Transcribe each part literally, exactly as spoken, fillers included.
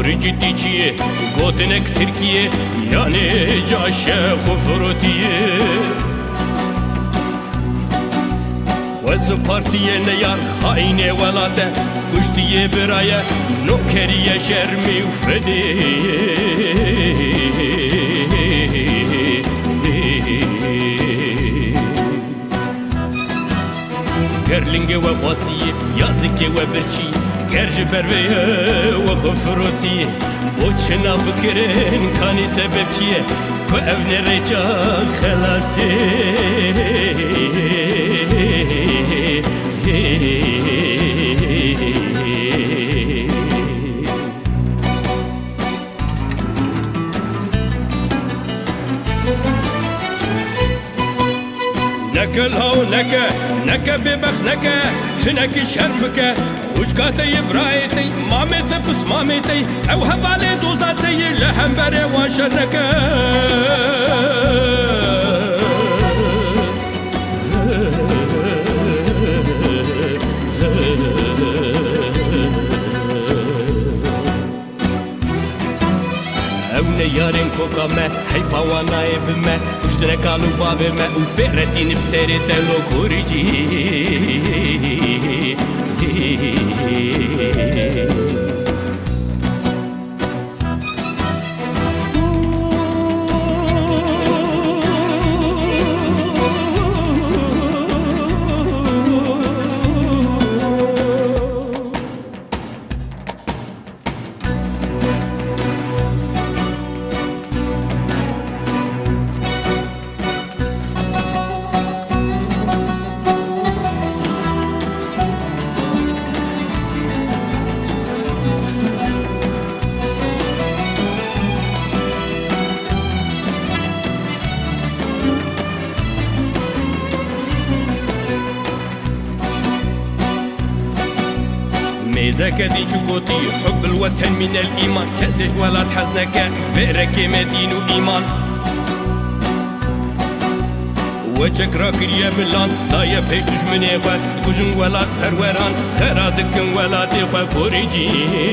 جدی چیه گوتنک ترکیه یعنی جاشه خفروتیه وز پارتیه نیار خاینه ولاده کشتیه برایه نوکریه شرمی و فدیه گرلنگه و خاصیه یازکه و برچی گرج برویه و خفروتیه بوچه نافکرین کانی سبب چیه که او نریچا خلاصه نکه لاو نکه نکه ببخ نکه هنکی شرمکه خوشکاتی برایتی مامتی پس مامتی او حوالی دوزاتی لهم بره وانشر نکه یارین کوکا ما حیفا وانای بما کشتن کالو باب ما و برتین بسری تلو کوریجی ميزك دي شقوتي حب الوطن من الإيمان كسج ولا تحزنك فيرك مدين وإيمان وجهك راكر يا ملان دايا بيش دشمني خوات كوجن ولا پروران خرادك ولا تخوا كوريجي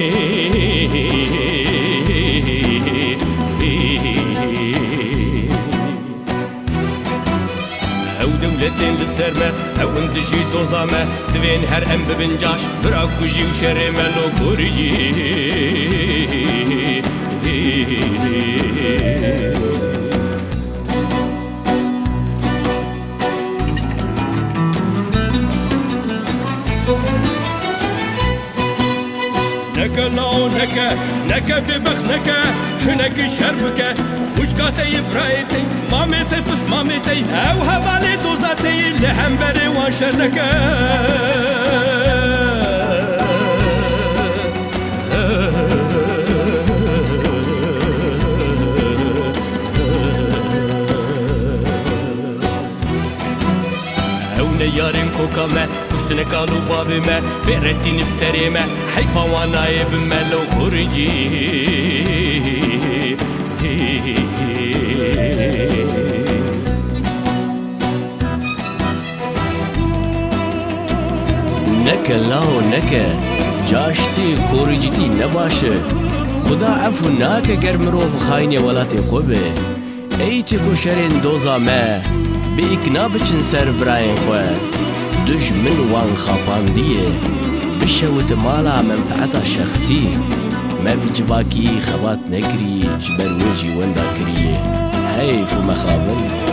او دولتين للسرمة او اندجي دوزامة دوين هر ام ببنجاش براك وجي وشرمة لو كوريجي نكا لاو نكا نكا ببخ نكا هناك شربكا خوشكاتي برايتي مامتي بس مامتي او هوالي دوزاتي لهم بري وانشرنكا يارين كوكا ما كشتن كالو بابي ما بيرتين بسري ما حيفا وانا بما لو خرجي نكا لاو نكا جاشتي كورجتي نباشه خدا عفو ناكا گرمرو خايني ولاتي خوبه ايتي كشرين دوزا ما بإكنا بچن سر براين خواه دشمن وان خاپاندیه بشوت مالا منفعتا شخصی ما بجواکی خبات نکری جبر وجی وندا کریه حیف و مخابن